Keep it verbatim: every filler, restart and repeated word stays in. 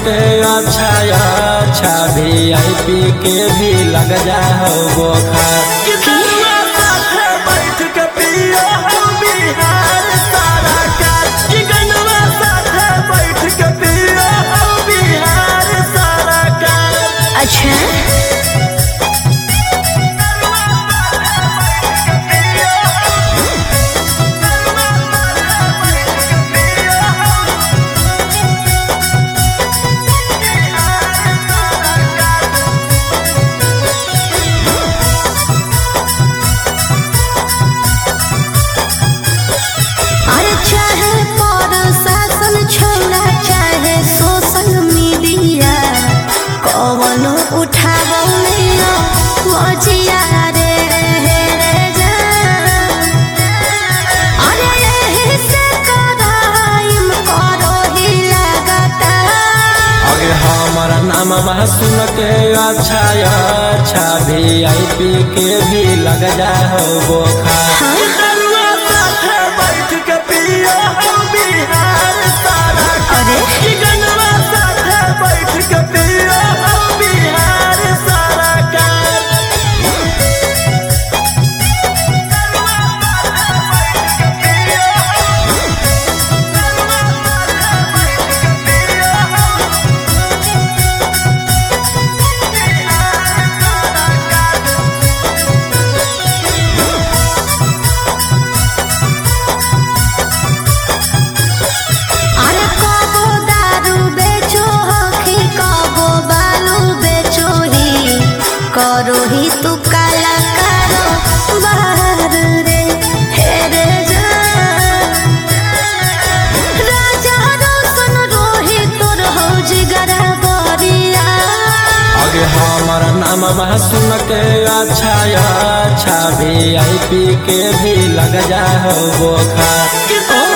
के अच्छा अच्छा वी आई पी के भी लग जा हो बोखा अच्छा हमारा नाम सुन के अच्छा अच्छा वी आई पी के भी लग जा हो बोखा करो ही तू काला करो बाहर रे हे रे राजा रोशन रोहित तोर हो जिगरा बरिया अगे हमारा नाम सुन के अच्छा अच्छा वी आई पी के भी लग जा हो बोखा।